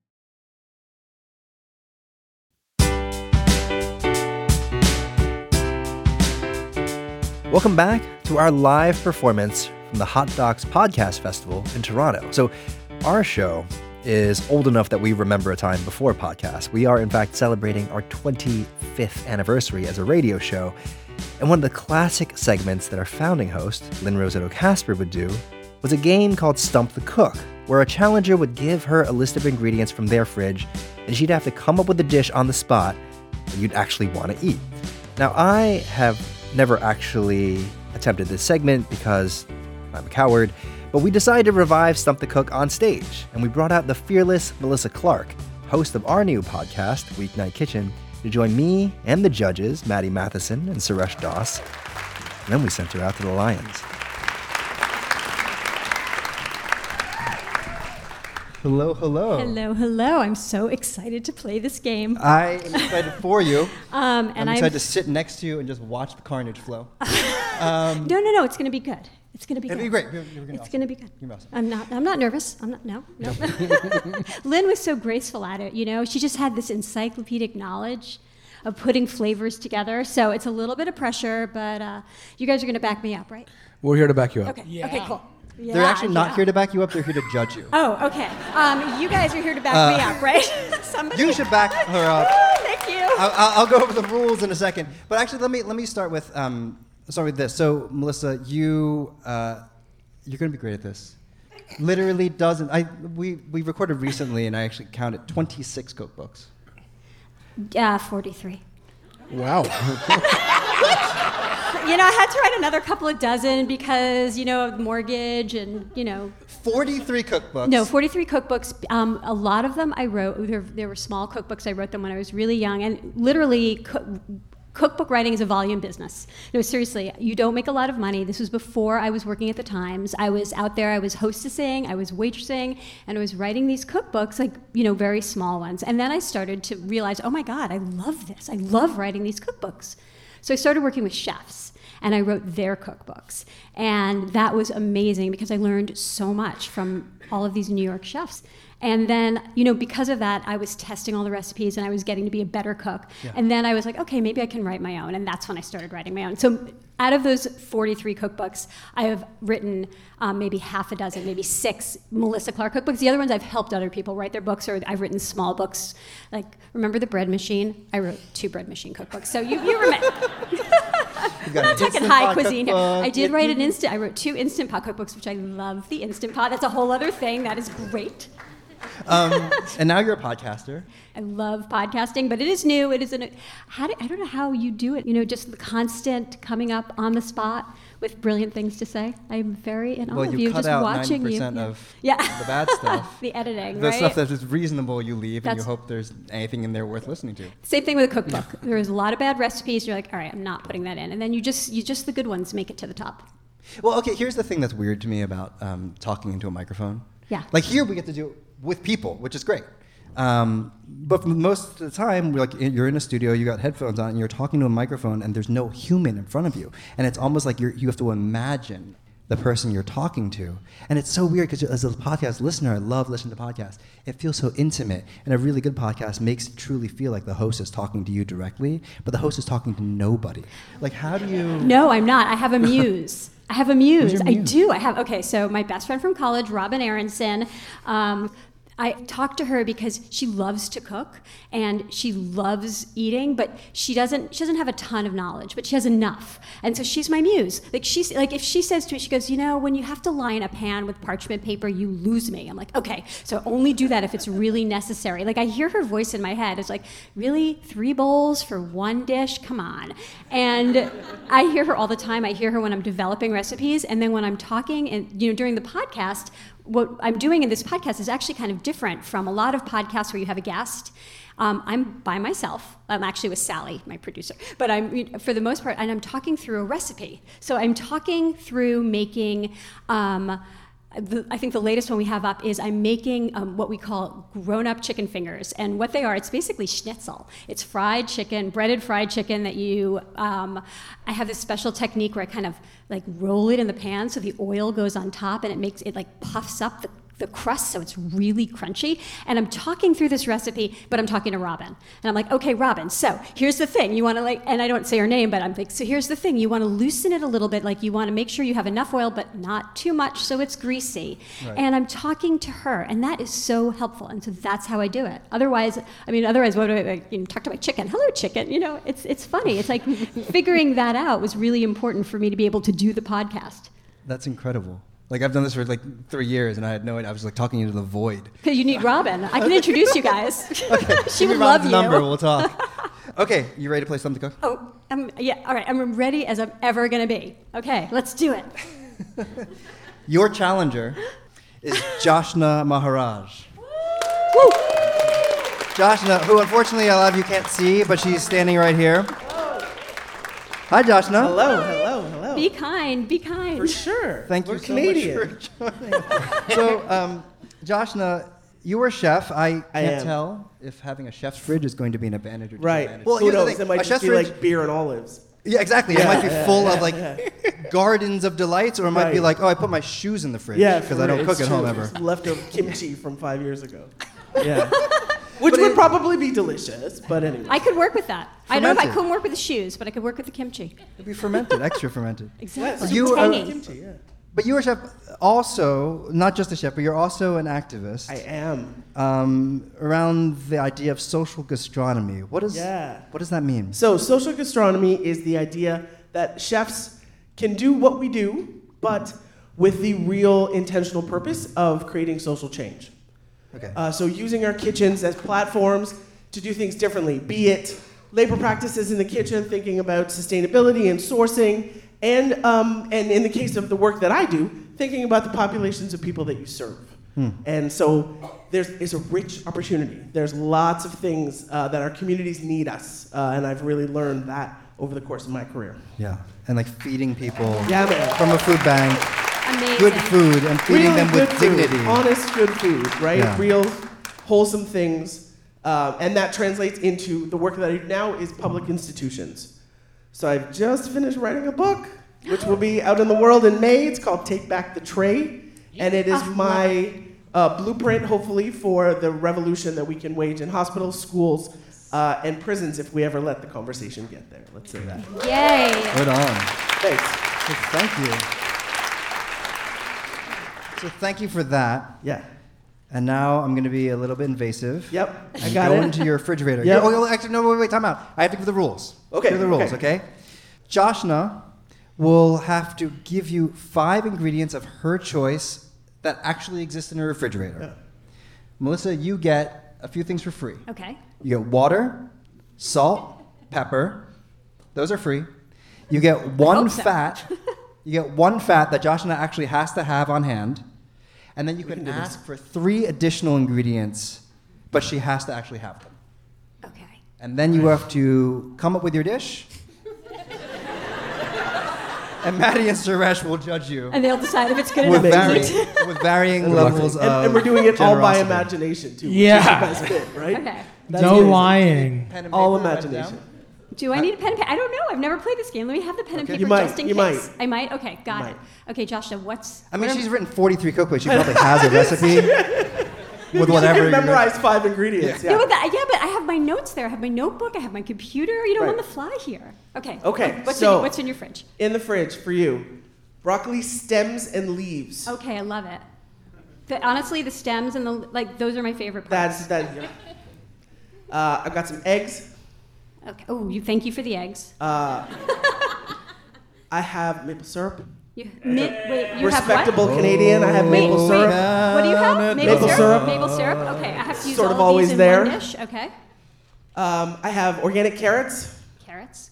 Welcome back to our live performance from the Hot Docs Podcast Festival in Toronto. So our show is old enough that we remember a time before podcasts. We are, in fact, celebrating our twenty-fifth anniversary as a radio show. And one of the classic segments that our founding host, Lynn Rossetto Casper, would do was a game called Stump the Cook, where a challenger would give her a list of ingredients from their fridge, and she'd have to come up with a dish on the spot that you'd actually want to eat. Now, I have never actually attempted this segment because I'm a coward, but we decided to revive Stump the Cook on stage, and we brought out the fearless Melissa Clark, host of our new podcast, Weeknight Kitchen, to join me and the judges, Maddie Matheson and Suresh Das. And then we sent her out to the Lions. Hello, hello. Hello, hello. I'm so excited to play this game. I am excited for you. Um, and I'm excited I'm to sit next to you and just watch the carnage flow. um, no, no, no. It's going to be good. It's going to be it'll good. be great. You're, you're gonna it's awesome. going to be good. You're awesome. I'm not. I'm not nervous. I'm not. No, no. Lynn was so graceful at it. You know, she just had this encyclopedic knowledge of putting flavors together. So it's a little bit of pressure, but uh, you guys are going to back me up, right? We're here to back you up. Okay. Yeah. Okay. Cool. Yeah, They're actually not yeah. here to back you up. They're here to judge you. Oh, okay. Um, you guys are here to back Uh, me up, right? Somebody. You should back her up. Oh, thank you. I'll, I'll go over the rules in a second. But actually, let me let me start with um, start with this. So, Melissa, you uh, you're going to be great at this. Literally dozens. I we we recorded recently, and I actually counted twenty-six cookbooks. Uh, forty-three. Wow. you know, I had to write another couple of dozen because, you know, mortgage and, you know. forty-three cookbooks. No, forty-three cookbooks. Um, a lot of them I wrote, there, there were small cookbooks. I wrote them when I was really young. And literally, co- cookbook writing is a volume business. No, seriously, you don't make a lot of money. This was before I was working at the Times. I was out there, I was hostessing, I was waitressing, and I was writing these cookbooks, like, you know, very small ones. And then I started to realize, oh my God, I love this. I love writing these cookbooks. So I started working with chefs, and I wrote their cookbooks. And that was amazing because I learned so much from all of these New York chefs. And then, you know, because of that, I was testing all the recipes and I was getting to be a better cook. Yeah. And then I was like, okay, maybe I can write my own. And that's when I started writing my own. So out of those forty-three cookbooks, I have written um, maybe half a dozen, maybe six Melissa Clark cookbooks. The other ones I've helped other people write their books, or I've written small books. Like, remember the bread machine? I wrote two bread machine cookbooks. So you, you remember. I'm not talking high cuisine here. I did write an instant, I wrote two Instant Pot cookbooks, which I love the Instant Pot. That's a whole other thing. That is great. Um, and now you're a podcaster. I love podcasting, but it is new. It is an, how do, I don't know how you do it. You know, just the constant coming up on the spot with brilliant things to say. I'm very in awe well, of you you, cut just out watching ninety you. percent Yeah. of yeah. the bad stuff. The editing, the right? stuff that is reasonable, you leave, That's, and you hope there's anything in there worth listening to. Same thing with a cookbook. There's a lot of bad recipes. You're like, all right, I'm not putting that in, and then you just, you just the good ones make it to the top. Well, okay. Here's the thing that's weird to me about um, talking into a microphone. Yeah. Like here, we get to do it with people, which is great. Um, but most of the time, we're like you're in a studio, you got headphones on, and you're talking to a microphone, and there's no human in front of you, and it's almost like you're, you have to imagine the person you're talking to, and it's so weird because as a podcast listener, I love listening to podcasts. It feels so intimate, and a really good podcast makes it truly feel like the host is talking to you directly, but the host is talking to nobody. Like, how do you? No, I'm not. I have a muse. I have a muse. Who's your I muse? do. I have. Okay, so my best friend from college, Robin Aronson. Um, I talked to her because she loves to cook and she loves eating, but she doesn't she doesn't have a ton of knowledge, but she has enough. And so she's my muse. Like she's like if she says to me, she goes, you know, when you have to line a pan with parchment paper, you lose me. I'm like, okay, so only do that if it's really necessary. Like I hear her voice in my head. It's like, really? Three bowls for one dish? Come on. And I hear her all the time. I hear her when I'm developing recipes, and then when I'm talking and you know during the podcast, what I'm doing in this podcast is actually kind of different from a lot of podcasts where you have a guest. Um, I'm by myself. I'm actually with Sally, my producer. But I'm, for the most part, and I'm talking through a recipe. So I'm talking through making, um, the, I think the latest one we have up is I'm making um, what we call grown-up chicken fingers. And what they are, it's basically schnitzel. It's fried chicken, breaded fried chicken that you, um, I have this special technique where I kind of like roll it in the pan so the oil goes on top and it makes, it like puffs up the the crust so it's really crunchy. And I'm talking through this recipe, but I'm talking to Robin. And I'm like, okay, Robin, so here's the thing. You want to like, and I don't say her name, but I'm like, so here's the thing. You want to loosen it a little bit. Like you want to make sure you have enough oil, but not too much so it's greasy. Right. And I'm talking to her, and that is so helpful. And so that's how I do it. Otherwise, I mean, otherwise, what do I, like, you know, talk to my chicken. Hello, chicken. You know, it's it's funny. It's like figuring that out was really important for me to be able to do the podcast. That's incredible. Like I've done this for like three years, and I had no idea. I was like talking into the void. Because you need Robin. I can introduce you guys. Okay, she would me love Robin's you. number. We'll talk. Okay, you ready to play Something to Cook? Oh, um, yeah. All right. I'm ready as I'm ever gonna be. Okay, let's do it. Your challenger is Joshna Maharaj. Woo! Joshna, who unfortunately a lot of you can't see, but she's standing right here. Hi, Joshna. Hello, hello, hello. Be kind, be kind. For sure. Thank We're you so Canadian. much for joining. So, um, Joshna, you were a chef. I can't I am. tell if having a chef's fridge is going to be an advantage or Right. disadvantage. Well, Who here's the knows? thing. It might A just chef's be fridge- like beer and olives. Yeah, exactly. Yeah, it might be yeah, full yeah, of like yeah. gardens of delights, or it might Right. be like, oh, I put my shoes in the fridge Yeah, because for I don't real, cook it's at home true. ever. It's leftover kimchi from five years ago. Yeah. Which But would it- probably be delicious, but anyway. I could work with that. I don't know if I Fermented. couldn't work with the shoes, but I could work with the kimchi. It'd be fermented, extra fermented. Exactly. You, uh, Tangy. kimchi, yeah. But you are a chef, also not just a chef, but you're also an activist. I am. Um, around the idea of social gastronomy. What is? Yeah. What does that mean? So social gastronomy is the idea that chefs can do what we do, but with the real intentional purpose of creating social change. Okay. Uh, so using our kitchens as platforms to do things differently, be it labor practices in the kitchen, thinking about sustainability and sourcing, and um, and in the case of the work that I do, thinking about the populations of people that you serve. Hmm. And so there's is a rich opportunity. There's lots of things uh, that our communities need us, uh, and I've really learned that over the course of my career. Yeah, and like feeding people Yeah, man. from a food bank, Amazing. good food, and feeding Really them with good food, dignity. honest, good food, right? Yeah. Real, wholesome things, uh, and that translates into the work that I do now is public institutions. So I've just finished writing a book, which will be out in the world in May. It's called Take Back the Tray, and it is Oh, my uh, blueprint, hopefully, for the revolution that we can wage in hospitals, schools, uh, and prisons if we ever let the conversation get there. Let's say that. Yay. Good on. Thanks. So thank you. So thank you for that. Yeah. And now I'm going to be a little bit invasive. Yep. I And got go it. into your refrigerator. Yep. Oh, oh, actually, no, wait, wait, time out. I have to give the rules. Okay, Here are the rules, okay. okay? Joshna will have to give you five ingredients of her choice that actually exist in her refrigerator. Yeah. Melissa, you get a few things for free. Okay. You get water, salt, pepper. Those are free. You get one hope so. fat. You get one fat that Joshna actually has to have on hand. And then you We can can do ask for three additional ingredients, but she has to actually have them. Okay. And then you have to come up with your dish. And Maddie and Suresh will judge you And they'll decide if it's good with, enough to varying, eat. with varying And, levels and, of and we're doing it all by generosity. imagination, too. Yeah. Which is the best bit, right? Okay. That's No good. lying. Pen and All paper, write it imagination. down. Do I need a pen and paper? I don't know. I've never played this game. Let me have the pen and Okay. paper You might, just in you case. might. I might? Okay, got You it. Okay, Joshua, what's... I mean, what are- she's written forty-three cookbooks. She probably has a recipe with whatever. You can memorize five ingredients. Yeah. Yeah. but that, yeah, but I have my notes there. I have my notebook. I have my computer. You know, I'm on Right. the fly here. Okay. Okay, What's, so- in, what's in your fridge? In the fridge for you, broccoli stems and leaves. Okay, I love it. The, honestly, the stems and the like, those are my favorite parts. That's that. Uh, I've got some eggs. Okay. Oh, you. Thank you for the eggs. Uh, I have maple syrup. You, mi- wait, you Respectable have what? Canadian. I have Wait, maple wait. syrup. What do you have? Maple, Maple syrup? syrup. Maple syrup. Okay, I have to use Sort all of always these in there. one dish. Okay. Um, I have organic carrots. Carrots.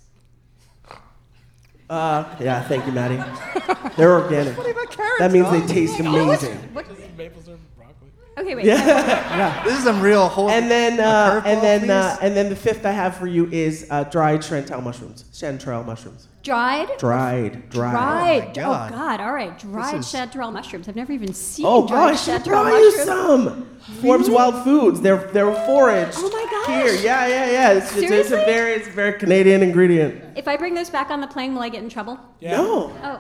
Uh, yeah, thank you, Maddie. They're organic. That means they taste amazing. What? Maple syrup and broccoli. Okay, wait. Yeah. This is some real whole. And then, A uh, curveball, and then, uh, please? and then the fifth I have for you is uh, dried chanterelle mushrooms. Chanterelle mushrooms. Dried. Dried, dried. Dried. Oh, my Oh, God. God. All right. Dried is- chanterelle mushrooms. I've never even seen Oh, dried I should chanterelle buy you mushrooms. some. Forbes Wild Foods. They're they're foraged. Oh my gosh. Here, yeah, yeah, yeah. It's, it's, it's a Seriously? very it's a very Canadian ingredient. If I bring those back on the plane, will I get in trouble? No, Oh.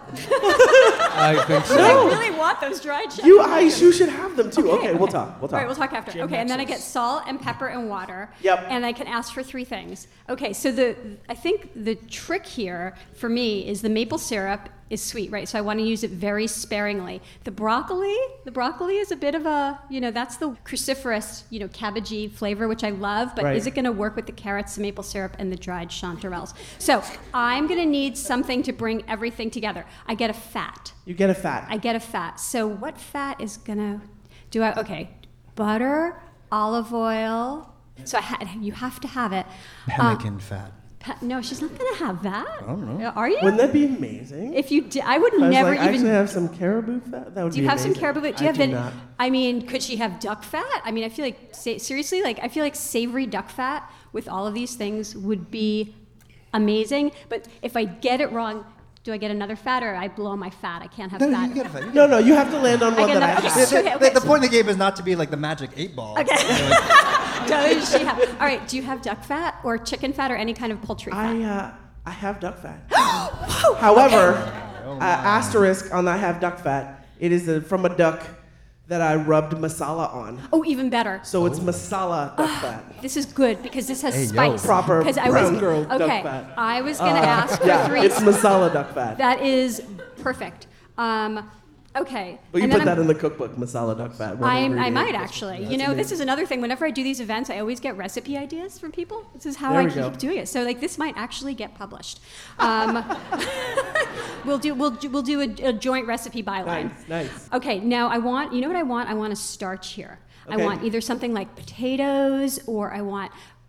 I think so. I really want those dried chanterelle you I mushrooms. you should have them too. Okay, we'll talk. We'll talk. All right, we'll talk after. Jim Okay, and then I Nexus. get salt and pepper and water. Yep. And I can ask for three things. Okay, so the I think the trick here for me is the maple syrup is sweet, right? So I want to use it very sparingly. The broccoli, the broccoli is a bit of a, you know, that's the cruciferous, you know, cabbagey flavor, which I love, but Right. is it going to work with the carrots, the maple syrup, and the dried chanterelles? So I'm going to need something to bring everything together. I get a fat. You get a fat. I get a fat. So what fat is gonna do I okay. Butter, olive oil. So I ha- you have to have it. Uh, Pemmican fat. pe- no, she's not gonna have that. I don't know. Are you? Wouldn't that be amazing? if you did, I would I was never like, even. actually have some caribou fat. That would do you be have some amazing. caribou? Do you I have do the? not. I mean, could she have duck fat? I mean, I feel like sa- seriously, like I feel like savory duck fat with all of these things would be amazing. But if I get it wrong, do I get another fat or I blow my fat? I can't have No, fat. you get a fat. You No, no, you have to land on I one get that I another- have. The, the- Okay, okay. the point of the game is not to be like the magic eight ball. Okay. Does she have? All right. Do you have duck fat or chicken fat or any kind of poultry fat? I uh, I have duck fat. However, uh, asterisk on I have duck fat. It is a, from a duck that I rubbed masala on. Oh, even better. So it's masala duck fat. This is good because this has Hey, yo. spice. Proper 'Cause I brown was, girl duck okay, fat. I was gonna ask for Yeah, three. it's masala duck fat. That is perfect. Um, okay. But you And put then that I'm- in the cookbook, masala duck fat. one I, I ingredient. might That's- actually. that's You know, this amazing. is another thing. Whenever I do these events, I always get recipe ideas from people. This is how There I we keep go. doing it. So like this might actually get published. Um, we'll do we'll do, we'll do a, a joint recipe byline. Nice, nice. Okay, now I want, you know what I want? I want a starch here. I Okay. want either something like potatoes or I want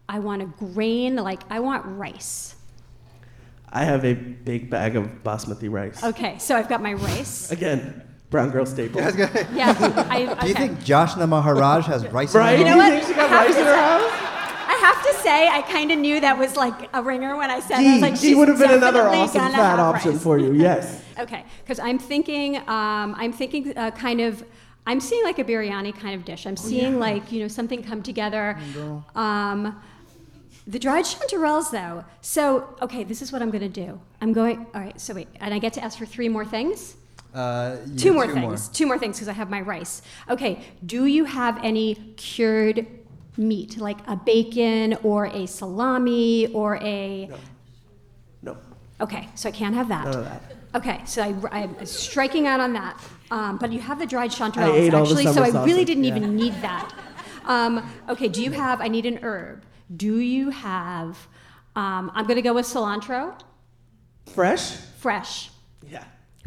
I want a grain, like I want rice. I have a big bag of basmati rice. Okay, so I've got my rice. Again, brown girl staple. Yeah, I, okay. Do you think Jashna Maharaj has rice Right? in You her know home? what? You think she got I have rice to in her say- house? I have to say, I kind of knew that was like a ringer when I said it. I was Gee, like, she she's would have been another definitely awesome gonna fat have option rice. for you. Yes. Okay, because I'm thinking, um, I'm thinking uh, kind of, I'm seeing like a biryani kind of dish. I'm seeing like, you know, something come together. Um, the dried chanterelles though. So, okay, this is what I'm gonna do. I'm going, all right, so wait, and I get to ask for three more things? Uh, you Two have more two things. Two more things because I have my rice. Okay, do you have any cured meat, like a bacon or a salami or a... No. Okay, so I can't have that. None of that. Okay, so I, I'm striking out on that. Um, but you have the dried I chanterelles, ate all the actually, so summer I really sausage, didn't yeah. even need that. Um, okay, do you have, I need an herb. Do you have, um, I'm going to go with cilantro, Fresh? fresh. Yeah.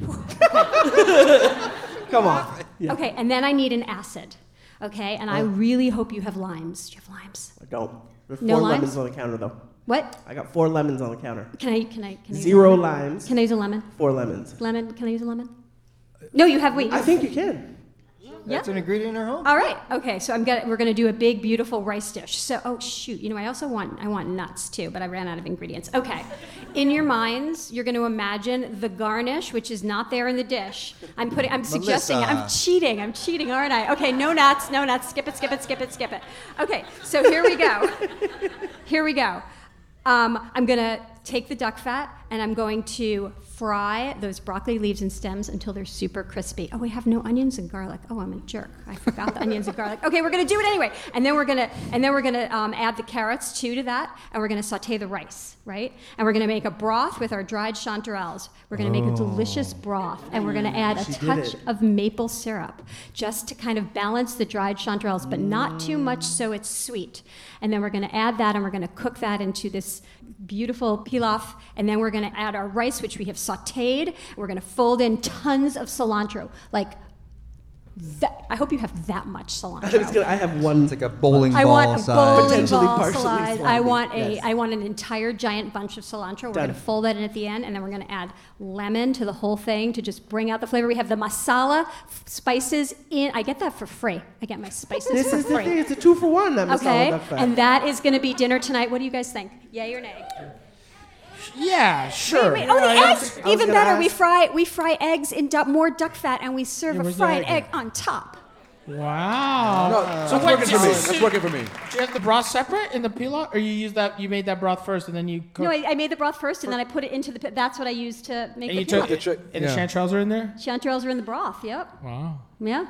Come on. Yeah. Okay, and then I need an acid. Okay, and I really hope you have limes. Do you have limes? I don't. There's No four limes? lemons on the counter, though. What? I got four lemons on the counter. Can I, can I, can I use a Zero lemon? limes, Can I use a lemon? four lemons. Lemon, can I use a lemon? No, you have, wait. I think you can. That's an ingredient in her home. All right. Okay. So I'm gonna we're gonna do a big beautiful rice dish. So oh shoot, you know I also want I want nuts too, but I ran out of ingredients. Okay. In your minds, you're going to imagine the garnish, which is not there in the dish. I'm putting I'm suggesting I'm Melissa. cheating. I'm cheating, aren't I? Okay. No nuts. No nuts. Skip it. Skip it. Skip it. Skip it. Okay. So here we go. Here we go. Um, I'm gonna take the duck fat and I'm going to fry those broccoli leaves and stems until they're super crispy. Oh, we have no onions and garlic. Oh, I'm a jerk. I forgot the onions and garlic. Okay, we're gonna do it anyway. And then we're gonna and then we're gonna um, add the carrots too to that, and we're gonna saute the rice, right? And we're gonna make a broth with our dried chanterelles. We're gonna make a delicious broth, and we're gonna add a She did touch it. of maple syrup just to kind of balance the dried chanterelles, but not too much so it's sweet. And then we're gonna add that, and we're gonna cook that into this beautiful pilaf, and then we're gonna add our rice, which we have sauteed, and we're gonna fold in tons of cilantro, like that. I hope you have that much I, was cilantro. gonna, I have one. It's like a bowling I ball want a size. bowling Potentially ball partially size. salami. I want a. Yes. I want an entire giant bunch of cilantro. We're Done. going to fold that in at the end, and then we're going to add lemon to the whole thing to just bring out the flavor. We have the masala f- spices in. I get that for free. I get my spices This for is the free. thing. It's a two for one. That masala Okay, duck fat. and that is going to be dinner tonight. What do you guys think? Yay or nay? Yeah, sure. Wait, wait. Oh, the Yeah, I eggs! was- I was Even gonna better. We ask. fry we fry eggs in du- more duck fat, and we serve Yeah, a where's the fried egg? egg on top. Wow. No, So that's what, working for me. so- That's working for me. Do you have the broth separate in the pilaf, or you use that? You made that broth first, and then you cook. No, I, I made the broth first, and then I put it into the. pi- That's what I used to make and the you took pilaf. The tri- and yeah. the chanterelles are in there. Chanterelles are in the broth. Yep. Wow. Yeah.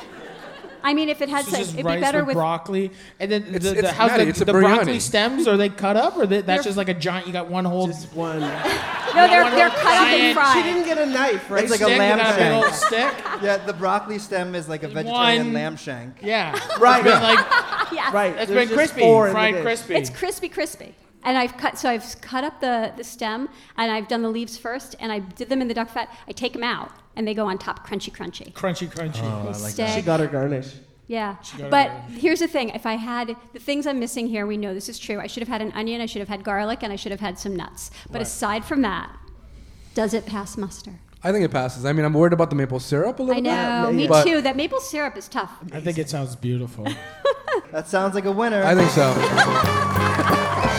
I mean, if it had So some, just it'd be rice better with, with. broccoli, and then It's- the, the, it's- how's Maddie, the, it's a the biryani. broccoli stems? Are they cut up, or they, that's just like a giant? You got one whole. Just one. No, they're one they're little cut up and giant- She fried. didn't get a knife, right? It's like a stick, lamb you got a big shank. old stick. Yeah, the broccoli stem is like a vegetarian One- lamb shank. Yeah. Right. It's been like Yes. right. it's There's been just crispy, four in the fried dish. crispy. It's crispy, crispy. And I've cut, so I've cut up the, the stem, and I've done the leaves first, and I did them in the duck fat. I take them out, and they go on top, crunchy, crunchy. crunchy, crunchy. They stay. She got her garnish. Yeah, got but it. here's the thing: if I had the things I'm missing here, we know this is true. I should have had an onion, I should have had garlic, and I should have had some nuts. But Right. aside from that, does it pass muster? I think it passes. I mean, I'm worried about the maple syrup a little I know, bit. me but too. That maple syrup is tough. I think it sounds beautiful. That sounds like a winner. I think so.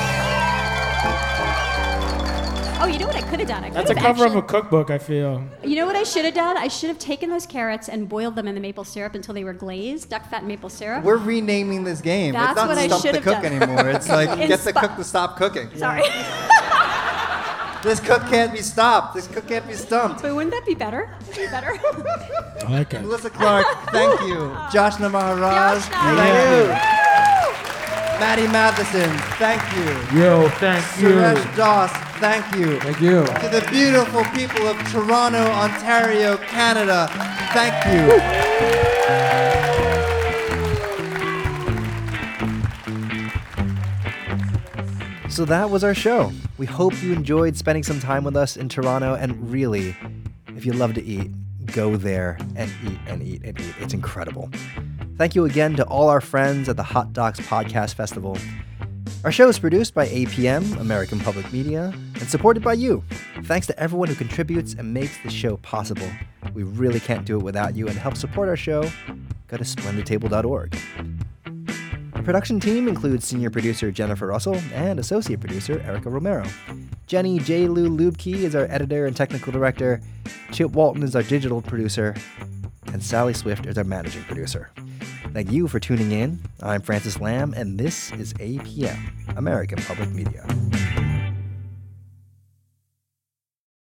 Oh, you know what I could have done? I could That's a have cover actually, of a cookbook. I feel. You know what I should have done? I should have taken those carrots and boiled them in the maple syrup until they were glazed, duck fat and maple syrup. We're renaming this game. That's it's not what I Stump the should have Cook done. anymore. It's like get the Inspi- cook to stop cooking. Sorry. This cook can't be stopped. This cook can't be stumped. But wouldn't that be better? Be better? I like it. Melissa Clark, thank you. Joshna Maharaj, Joshna. thank you. Maddie Matheson, thank you. Yo, thank you. Suresh Doss, thank you. Thank you. To the beautiful people of Toronto, Ontario, Canada, thank you. So that was our show. We hope you enjoyed spending some time with us in Toronto, and really, if you love to eat, go there and eat and eat and eat. It's incredible. Thank you again to all our friends at the Hot Docs Podcast Festival. Our show is produced by A P M, American Public Media, and supported by you. Thanks to everyone who contributes and makes the show possible. We really can't do it without you, and to help support our show, go to splendid table dot org. Our production team includes senior producer Jennifer Russell and associate producer Erica Romero. Jenny J. Lou Lubke is our editor and technical director. Chip Walton is our digital producer. And Sally Swift is our managing producer. Thank you for tuning in. I'm Francis Lamb, and this is A P M, American Public Media.